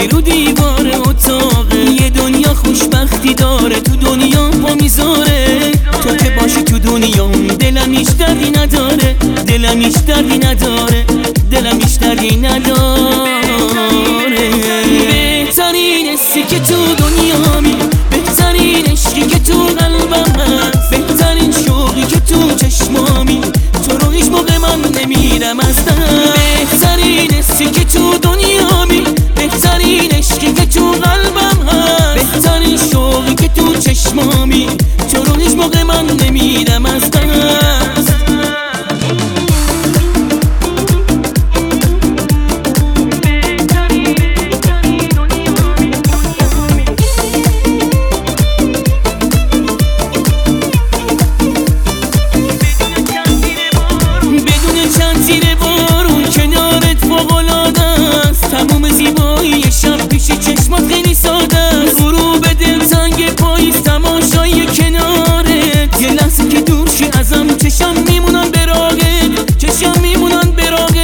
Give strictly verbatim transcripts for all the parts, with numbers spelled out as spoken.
که رو دیوار اتاقه. یه دنیا خوشبختی داره تو دنیا پا میذاره. تو که باشی تو دنیا دلم هیچ دردی نداره، دلم هیچ دردی نداره، دلم هیچ دردی نداره. بهترین حسی که تو دنیامی، بهترین عشقی که تو قلبم هست، بهترین شوقی که تو چشمامی، تو رو هیچ موقع من نمیرم از دست. بهترین حسی که تو دنیامی، بهترین عشقی که تو قلبم هست، بهترین شوقی که تو چشمامی، تو رو هیچ موقع من نمیرم از دست. تموم زیبایی شب پیش چشمات خیلی ساده است. غروب دلتنگ پاییز تماشای کنارت. یه لحظه که دور شی ازم چشم میمونن براغت، چشم میمونن براغت.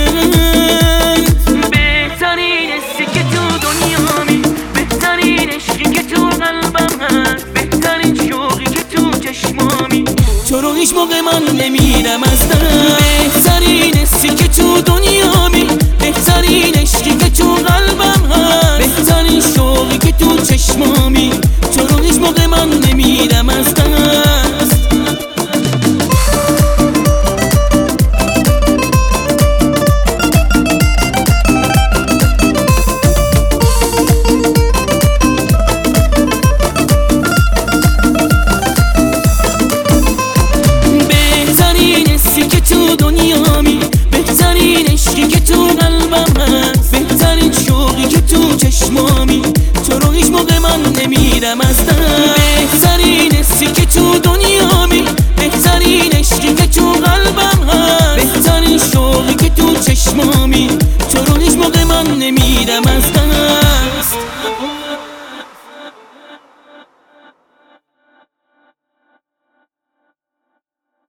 بهترین حسی که تو دنیامی، بهترین عشقی که تو قلبم هست، بهترین شوقی که تو چشمامی، تو رو هیچ موقع من نمیرم از دست.